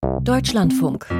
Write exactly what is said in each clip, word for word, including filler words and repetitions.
Deutschlandfunk.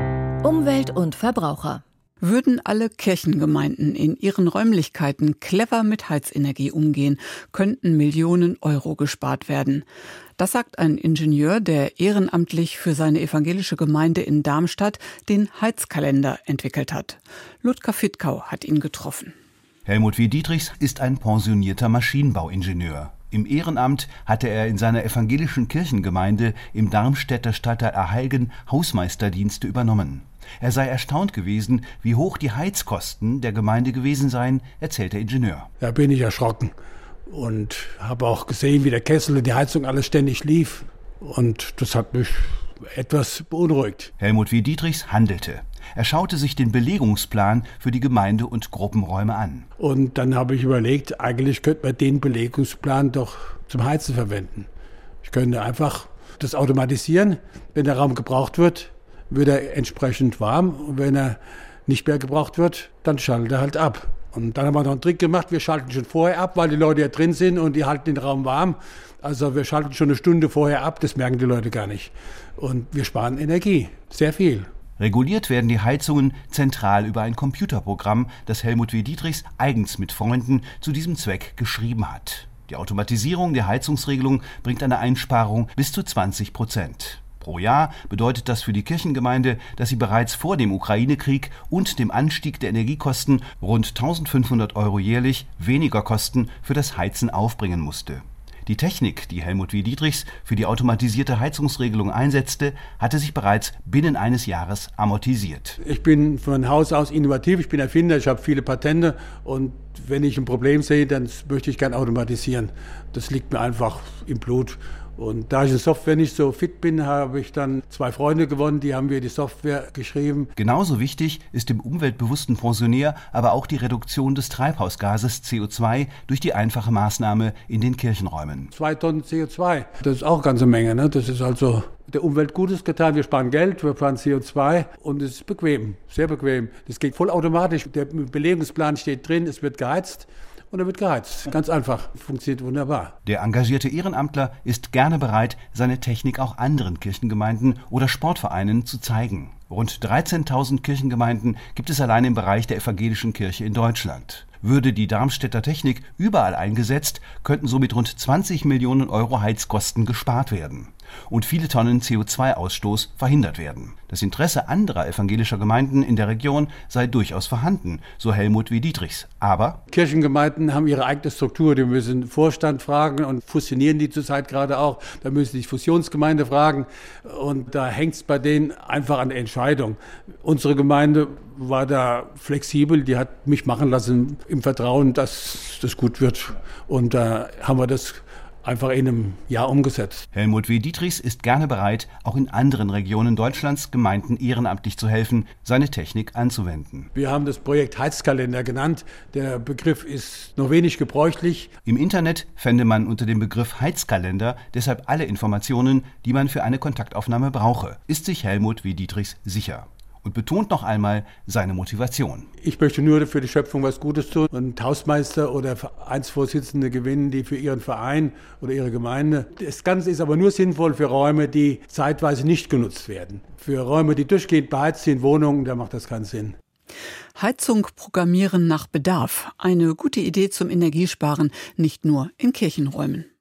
Umwelt und Verbraucher. Würden alle Kirchengemeinden in ihren Räumlichkeiten clever mit Heizenergie umgehen, könnten Millionen Euro gespart werden. Das sagt ein Ingenieur, der ehrenamtlich für seine evangelische Gemeinde in Darmstadt den Heizkalender entwickelt hat. Ludger Fittkau hat ihn getroffen. Helmut W. Dietrichs ist ein pensionierter Maschinenbauingenieur. Im Ehrenamt hatte er in seiner evangelischen Kirchengemeinde im Darmstädter Stadtteil Aheilgen Hausmeisterdienste übernommen. Er sei erstaunt gewesen, wie hoch die Heizkosten der Gemeinde gewesen seien, erzählt der Ingenieur. Da bin ich erschrocken und habe auch gesehen, wie der Kessel und die Heizung alles ständig lief. Und das hat mich etwas beunruhigt. Helmut W. Dietrichs handelte. Er schaute sich den Belegungsplan für die Gemeinde und Gruppenräume an. Und dann habe ich überlegt, eigentlich könnte man den Belegungsplan doch zum Heizen verwenden. Ich könnte einfach das automatisieren. Wenn der Raum gebraucht wird, wird er entsprechend warm. Und wenn er nicht mehr gebraucht wird, dann schaltet er halt ab. Und dann haben wir noch einen Trick gemacht. Wir schalten schon vorher ab, weil die Leute ja drin sind und die halten den Raum warm. Also wir schalten schon eine Stunde vorher ab. Das merken die Leute gar nicht. Und wir sparen Energie. Sehr viel. Reguliert werden die Heizungen zentral über ein Computerprogramm, das Helmut W. Dietrichs eigens mit Freunden zu diesem Zweck geschrieben hat. Die Automatisierung der Heizungsregelung bringt eine Einsparung bis zu zwanzig Prozent. Pro Jahr bedeutet das für die Kirchengemeinde, dass sie bereits vor dem Ukraine-Krieg und dem Anstieg der Energiekosten rund eintausendfünfhundert Euro jährlich weniger Kosten für das Heizen aufbringen musste. Die Technik, die Helmut W. Dietrichs für die automatisierte Heizungsregelung einsetzte, hatte sich bereits binnen eines Jahres amortisiert. Ich bin von Haus aus innovativ, ich bin Erfinder, ich habe viele Patente und wenn ich ein Problem sehe, dann möchte ich gern automatisieren. Das liegt mir einfach im Blut. Und da ich in Software nicht so fit bin, habe ich dann zwei Freunde gewonnen, die haben mir die Software geschrieben. Genauso wichtig ist dem umweltbewussten Pensionär aber auch die Reduktion des Treibhausgases C O zwei durch die einfache Maßnahme in den Kirchenräumen. Zwei Tonnen C O zwei, das ist auch eine ganze Menge. Ne? Das ist also der Umwelt Gutes getan. Wir sparen Geld, wir sparen C O zwei und es ist bequem, sehr bequem. Das geht vollautomatisch. Der Belegungsplan steht drin, es wird geheizt. Und er wird geheizt. Ganz einfach. Funktioniert wunderbar. Der engagierte Ehrenamtler ist gerne bereit, seine Technik auch anderen Kirchengemeinden oder Sportvereinen zu zeigen. Rund dreizehntausend Kirchengemeinden gibt es allein im Bereich der evangelischen Kirche in Deutschland. Würde die Darmstädter Technik überall eingesetzt, könnten somit rund zwanzig Millionen Euro Heizkosten gespart werden und viele Tonnen C O zwei Ausstoß verhindert werden. Das Interesse anderer evangelischer Gemeinden in der Region sei durchaus vorhanden, so Helmut W. Dietrichs. Aber Kirchengemeinden haben ihre eigene Struktur. Die müssen Vorstand fragen und fusionieren die zurzeit gerade auch. Da müssen die Fusionsgemeinde fragen und da hängt es bei denen einfach an der Entscheidung. Unsere Gemeinde war da flexibel, die hat mich machen lassen im Vertrauen, dass das gut wird. Und da haben wir das einfach in einem Jahr umgesetzt. Helmut W. Dietrichs ist gerne bereit, auch in anderen Regionen Deutschlands Gemeinden ehrenamtlich zu helfen, seine Technik anzuwenden. Wir haben das Projekt Heizkalender genannt. Der Begriff ist noch wenig gebräuchlich. Im Internet fände man unter dem Begriff Heizkalender deshalb alle Informationen, die man für eine Kontaktaufnahme brauche, ist sich Helmut W. Dietrichs sicher. Und betont noch einmal seine Motivation. Ich möchte nur für die Schöpfung was Gutes tun und Hausmeister oder Vereinsvorsitzende gewinnen, die für ihren Verein oder ihre Gemeinde. Das Ganze ist aber nur sinnvoll für Räume, die zeitweise nicht genutzt werden. Für Räume, die durchgehend beheizt sind, Wohnungen, da macht das keinen Sinn. Heizung programmieren nach Bedarf. Eine gute Idee zum Energiesparen, nicht nur in Kirchenräumen.